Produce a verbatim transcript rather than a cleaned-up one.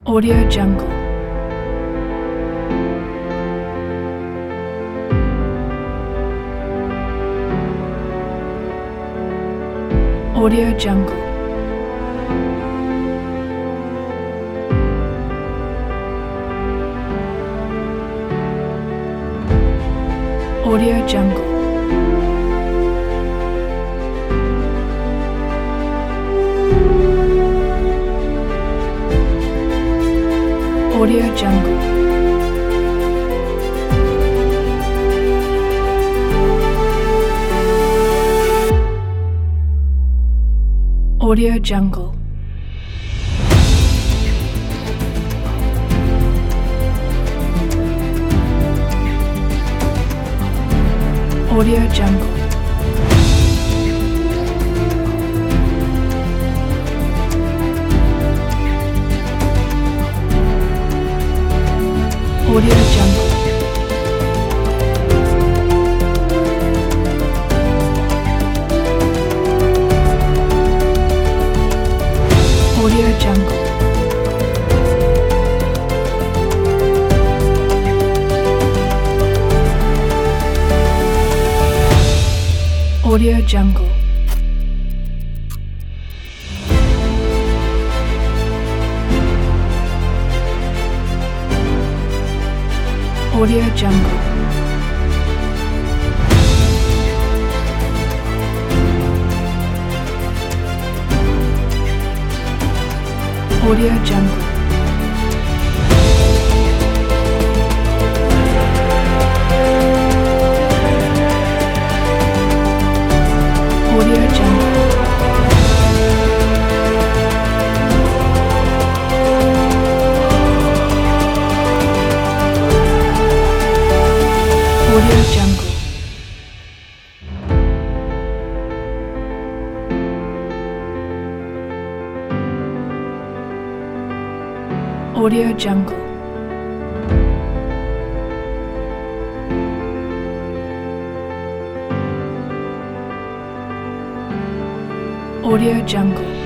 Audio Jungle. Audio Jungle. Audio Jungle. Audio Jungle. Audio Jungle. Audio Jungle. Audio Jungle. Audio Jungle. Audio Jungle. Audio Jungle. Audio Jungle. Audio Jungle. Audio Jungle. Audio Jungle. Audio Jungle.